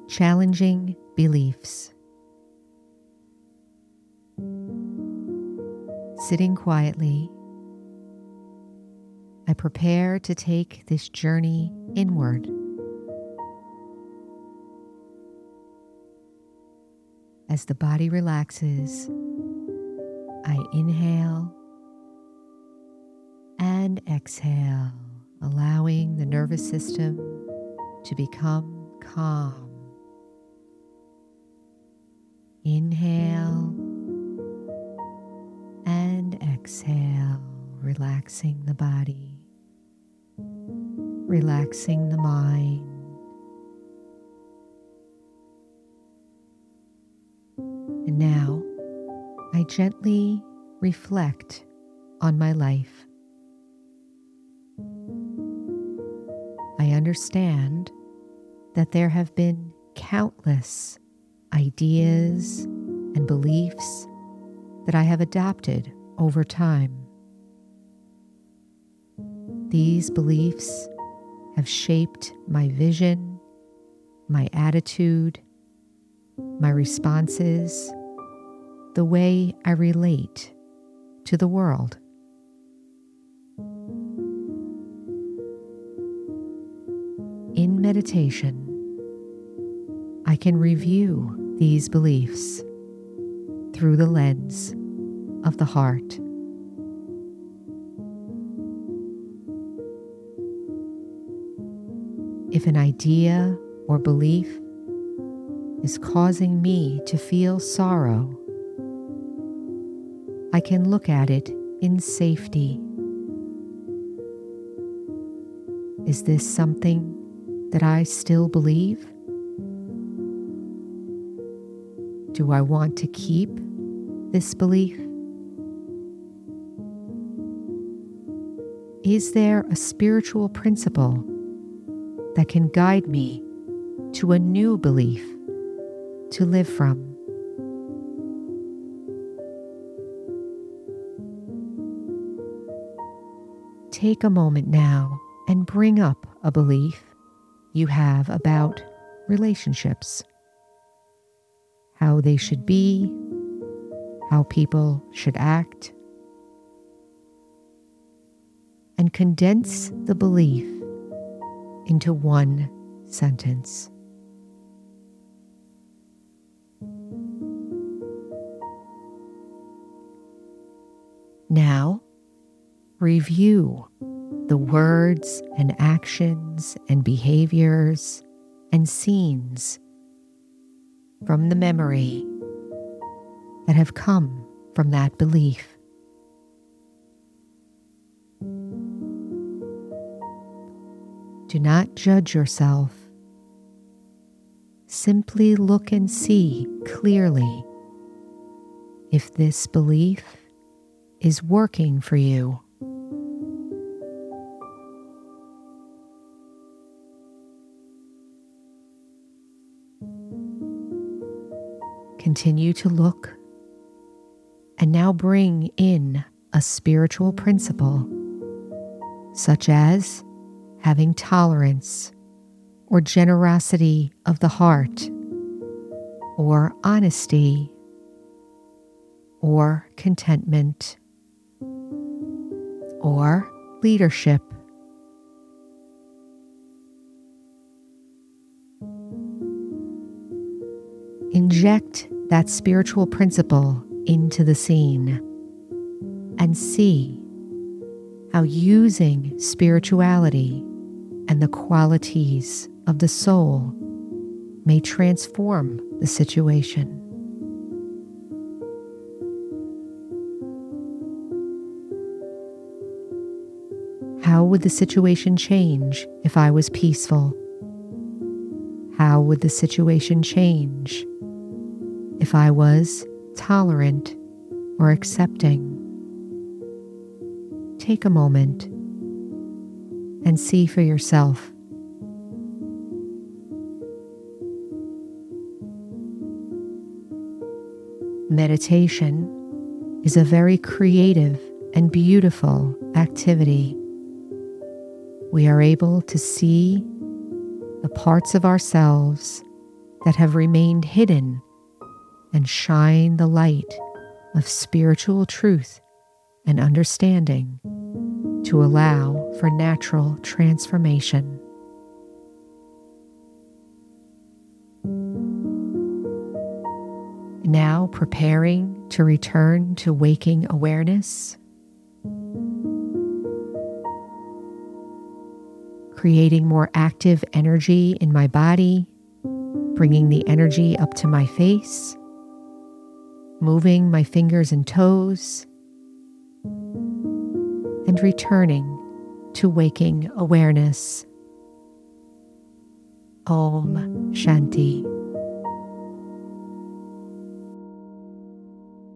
challenging beliefs. Sitting quietly, I prepare to take this journey inward. As the body relaxes, I inhale and exhale, allowing the nervous system to become calm. Inhale and exhale, relaxing the body, relaxing the mind. And now I gently reflect on my life. I understand that there have been countless ideas and beliefs that I have adopted over time. These beliefs have shaped my vision, my attitude, my responses, the way I relate to the world. In meditation, I can review these beliefs through the lens of the heart. If an idea or belief is causing me to feel sorrow, I can look at it in safety. Is this something that I still believe? Do I want to keep this belief? Is there a spiritual principle that can guide me to a new belief to live from? Take a moment now and bring up a belief you have about relationships, how they should be, how people should act, and condense the belief into one sentence. Now, review the words and actions and behaviors and scenes from the memory that have come from that belief. Do not judge yourself. Simply look and see clearly if this belief is working for you. Continue to look and now bring in a spiritual principle, such as having tolerance or generosity of the heart, or honesty, or contentment, or leadership. Inject that spiritual principle into the scene and see how using spirituality and the qualities of the soul may transform the situation. How would the situation change if I was peaceful? How would the situation change if I was tolerant or accepting? Take a moment and see for yourself. Meditation is a very creative and beautiful activity. We are able to see the parts of ourselves that have remained hidden and shine the light of spiritual truth and understanding to allow for natural transformation. Now preparing to return to waking awareness, creating more active energy in my body, bringing the energy up to my face, moving my fingers and toes, and returning to waking awareness. Om Shanti.